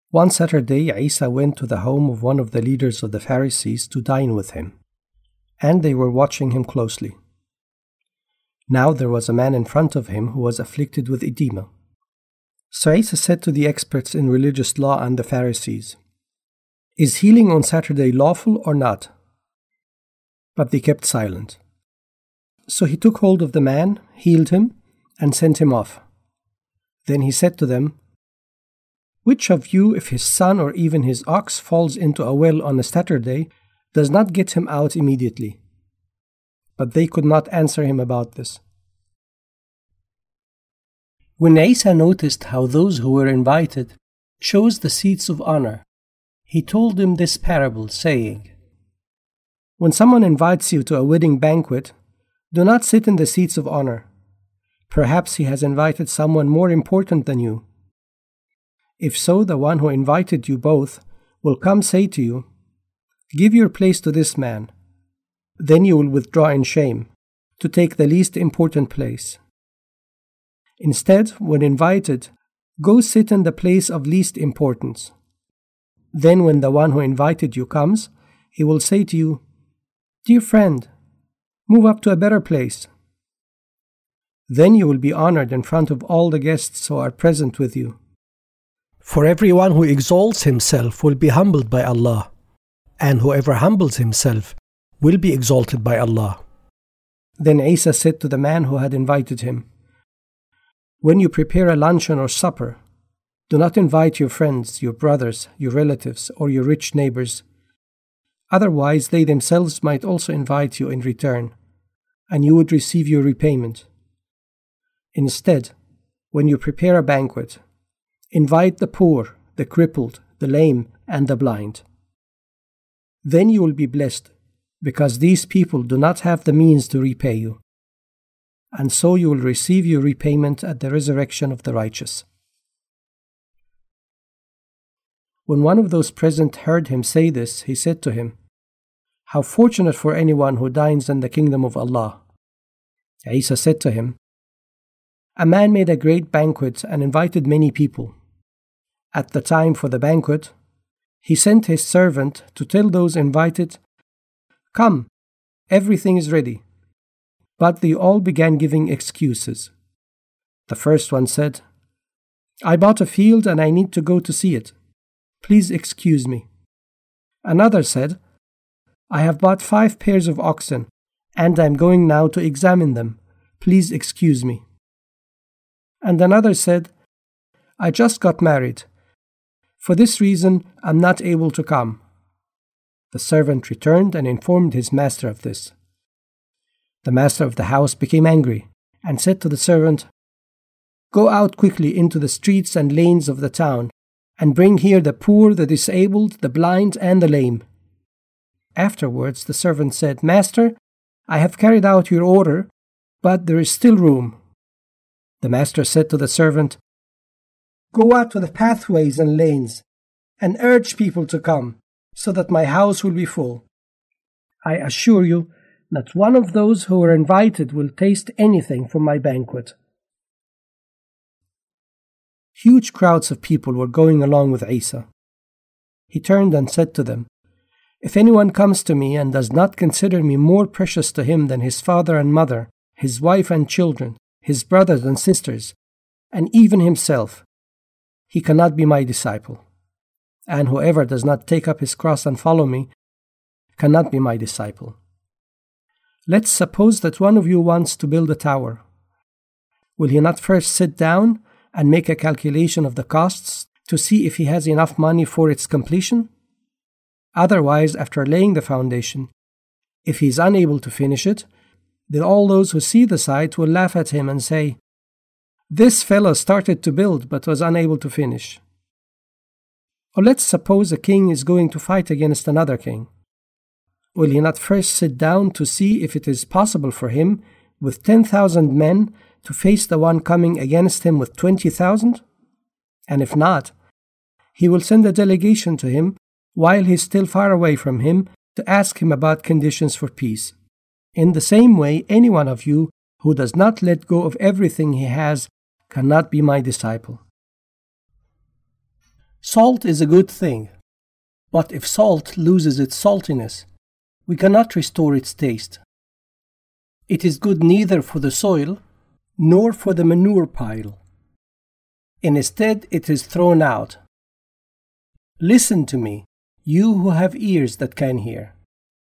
One Saturday, Isa went to the home of one of the leaders of the Pharisees to dine with him, and they were watching him closely. Now there was a man in front of him who was afflicted with edema. So Isa said to the experts in religious law and the Pharisees, "Is healing on Saturday lawful or not?" But they kept silent. So he took hold of the man, healed him, and sent him off. Then he said to them, "Which of you, if his son or even his ox falls into a well on a Saturday, does not get him out immediately?" But they could not answer him about this. When Isa noticed how those who were invited chose the seats of honor, he told them this parable, saying, "When someone invites you to a wedding banquet, do not sit in the seats of honor. Perhaps he has invited someone more important than you. If so, the one who invited you both will come say to you, 'Give your place to this man.' Then you will withdraw in shame, to take the least important place. Instead, when invited, go sit in the place of least importance. Then when the one who invited you comes, he will say to you, 'Dear friend, move up to a better place.' Then you will be honored in front of all the guests who are present with you. For everyone who exalts himself will be humbled by Allah, and whoever humbles himself will be exalted by Allah." Then Isa said to the man who had invited him, "When you prepare a luncheon or supper, do not invite your friends, your brothers, your relatives, or your rich neighbors. Otherwise, they themselves might also invite you in return, and you would receive your repayment. Instead, when you prepare a banquet, invite the poor, the crippled, the lame, and the blind. Then you will be blessed, because these people do not have the means to repay you. And so you will receive your repayment at the resurrection of the righteous." When one of those present heard him say this, he said to him, "How fortunate for anyone who dines in the kingdom of Allah." Isa said to him, "A man made a great banquet and invited many people. At the time for the banquet, he sent his servant to tell those invited, 'Come, everything is ready.' But they all began giving excuses. The first one said, 'I bought a field and I need to go to see it. Please excuse me.' Another said, 'I have bought 5 pairs of oxen and I am going now to examine them. Please excuse me.' And another said, 'I just got married. For this reason, I'm not able to come.' The servant returned and informed his master of this. The master of the house became angry and said to the servant, 'Go out quickly into the streets and lanes of the town and bring here the poor, the disabled, the blind, and the lame.' Afterwards the servant said, 'Master, I have carried out your order, but there is still room.' The master said to the servant, 'Go out to the pathways and lanes and urge people to come, so that my house will be full. I assure you, not one of those who were invited will taste anything from my banquet.'" Huge crowds of people were going along with Isa. He turned and said to them, "If anyone comes to me and does not consider me more precious to him than his father and mother, his wife and children, his brothers and sisters, and even himself, he cannot be my disciple. And whoever does not take up his cross and follow me cannot be my disciple. Let's suppose that one of you wants to build a tower. Will he not first sit down and make a calculation of the costs to see if he has enough money for its completion? Otherwise, after laying the foundation, if he is unable to finish it, then all those who see the site will laugh at him and say, 'This fellow started to build but was unable to finish.' Or let's suppose a king is going to fight against another king. Will he not first sit down to see if it is possible for him, with 10,000 men, to face the one coming against him with 20,000? And if not, he will send a delegation to him while he is still far away from him to ask him about conditions for peace. In the same way, any one of you who does not let go of everything he has cannot be my disciple." Salt is a good thing, but if salt loses its saltiness, we cannot restore its taste. It is good neither for the soil nor for the manure pile. Instead, it is thrown out. Listen to me, you who have ears that can hear.